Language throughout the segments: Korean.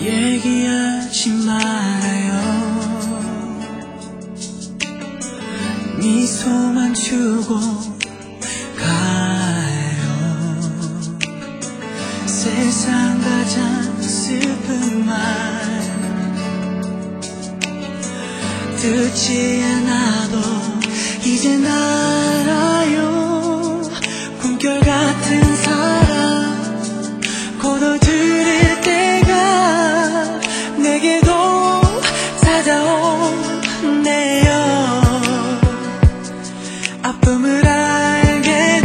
얘기하지 말아요. 미소만 주고 가요. 세상 가장 슬픈 말 듣지 않아도 이젠 알아요. 꿈결 같은 사랑 거둬들일 때가 내게도 찾아오네요. 아픔을 알게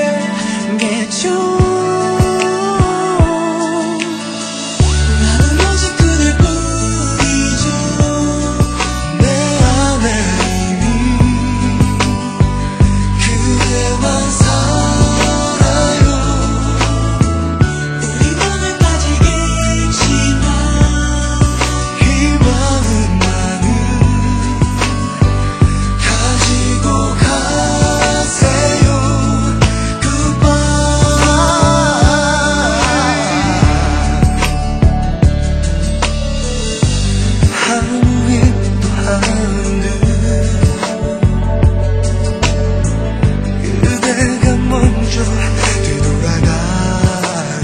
되겠죠. 나는 오직 그대뿐이죠. 내 안에 이미 그대만 살아요. 우리 오늘까지 있지만 이 마음만은 가지고 가세요. 아무 일도 하는 듯 그대가 먼저 뒤돌아가요.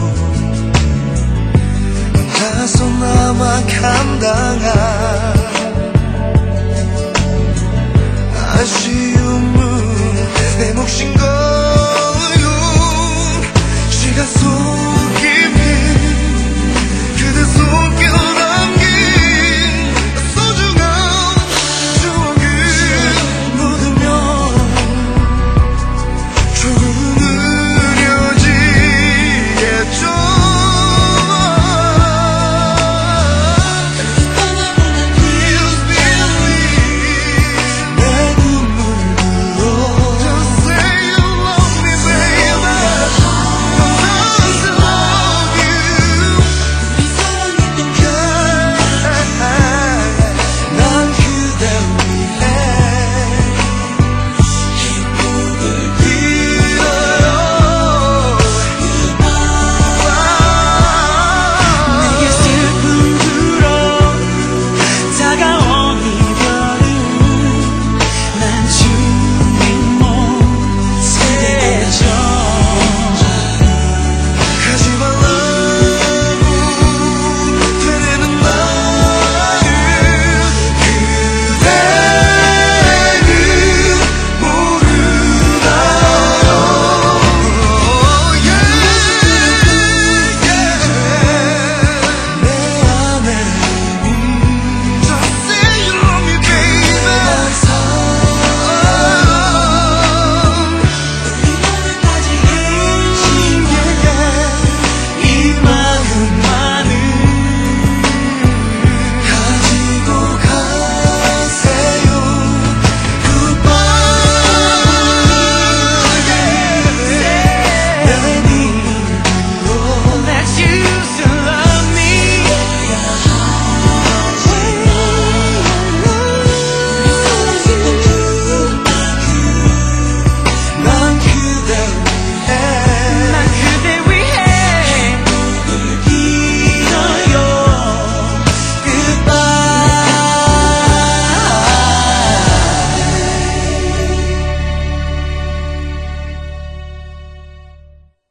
혼자서 나만 감당한 아쉬움은 내 몫인 거요. 시간 속